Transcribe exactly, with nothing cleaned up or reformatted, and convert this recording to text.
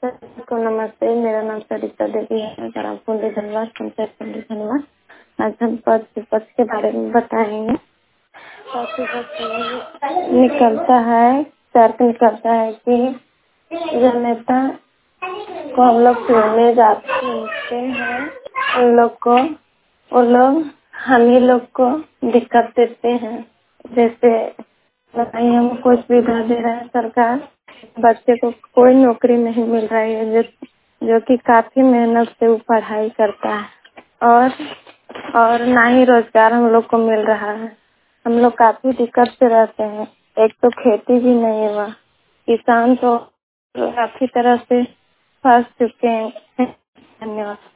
Sir को नमस्ते। मेरा नाम सरिता देवी है। ग्राम कुंडी धनवाद, पंचायत कुंडी धनवाद। आज हम पद विपक्ष के बारे में बताएंगे। पद विपक्ष में निकलता है, तर्क निकलता है कि जो नेता को हम लोग चुनने जाते हैं, उन लोग को वो लोग हम ही लोग को दिक्कत देते हैं। जैसे बताइए, हम कोई सुविधा दे रहा है सरकार, बच्चे को कोई नौकरी नहीं मिल रही है, जो जो कि काफी मेहनत से वो पढ़ाई करता है और और ना ही रोजगार हम लोग को मिल रहा है। हम लोग काफी दिक्कत से रहते हैं। एक तो खेती भी नहीं हुआ, किसान तो काफी तरह से फंस चुके हैं। धन्यवाद।